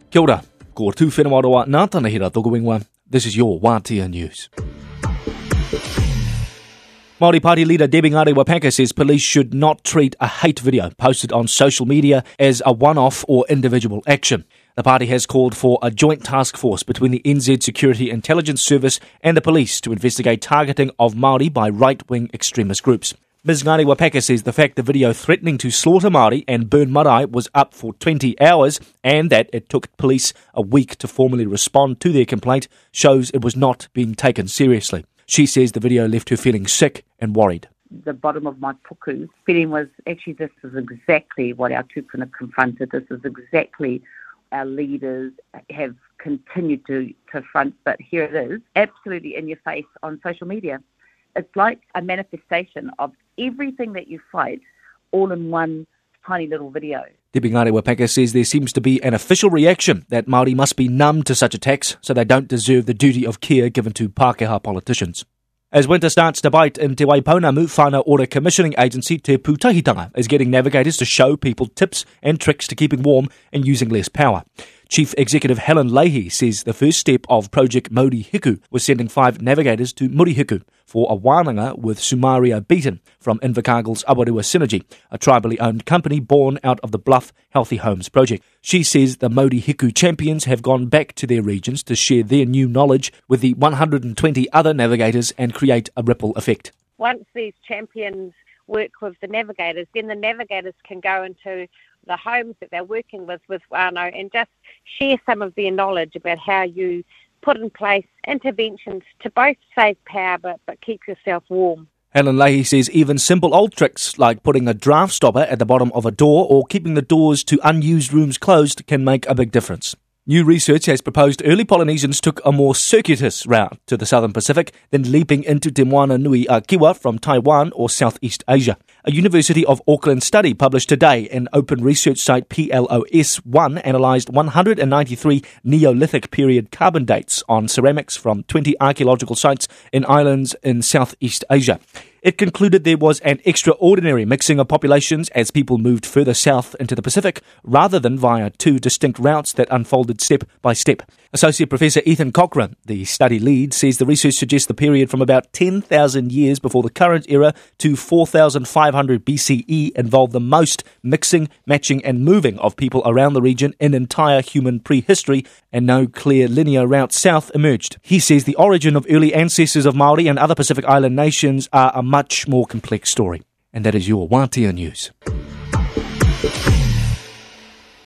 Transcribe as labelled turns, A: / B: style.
A: Kia ora, ko tū whenua nā tāna hira tōku wingwa. This is your Wātea News. Māori Party leader Debbie Ngarewa-Packer says police should not treat a hate video posted on social media as a one-off or individual action. The party has called for a joint task force between the NZ Security Intelligence Service and the police to investigate targeting of Māori by right-wing extremist groups. Ms Ngarewa-Packer says the fact the video threatening to slaughter Māori and burn marae was up for 20 hours and that it took police a week to formally respond to their complaint shows it was not being taken seriously. She says the video left her feeling sick and worried.
B: The bottom of my puku feeling was, actually, this is exactly what our tupuna confronted. This is exactly our leaders have continued to front, but here it is, absolutely in your face on social media. It's like a manifestation of everything that you fight all in one tiny little video.
A: Debbie Ngarewa-Packer says there seems to be an official reaction that Māori must be numb to such attacks so they don't deserve the duty of care given to Pākehā politicians. As winter starts to bite in Te Waipounamu, whānau ora commissioning agency Te Pūtahitanga is getting navigators to show people tips and tricks to keeping warm and using less power. Chief Executive Helen Leahy says the first step of Project Mauri Hiku was sending 5 navigators to Murihiku for a wānanga with Sumaria Beaton from Invercargill's Awarua Synergy, a tribally owned company born out of the Bluff Healthy Homes project. She says the Mauri Hiku champions have gone back to their regions to share their new knowledge with the 120 other navigators and create a ripple effect.
C: Once these champions work with the navigators, then the navigators can go into the homes that they're working with whānau and just share some of their knowledge about how you put in place interventions to both save power but keep yourself warm.
A: Helen Leahy says even simple old tricks like putting a draft stopper at the bottom of a door or keeping the doors to unused rooms closed can make a big difference. New research has proposed early Polynesians took a more circuitous route to the southern Pacific than leaping into Te Moana Nui a Kiwa from Taiwan or Southeast Asia. A University of Auckland study published today in open research site PLOS1 analysed 193 Neolithic period carbon dates on ceramics from 20 archaeological sites in islands in Southeast Asia. It concluded there was an extraordinary mixing of populations as people moved further south into the Pacific rather than via 2 distinct routes that unfolded step by step. Associate Professor Ethan Cochrane, the study lead, says the research suggests the period from about 10,000 years before the current era to 4,500 BCE involved the most mixing, matching and moving of people around the region in entire human prehistory, and no clear linear route south emerged. He says the origin of early ancestors of Māori and other Pacific Island nations are a much more complex story. And that is your Wātea News.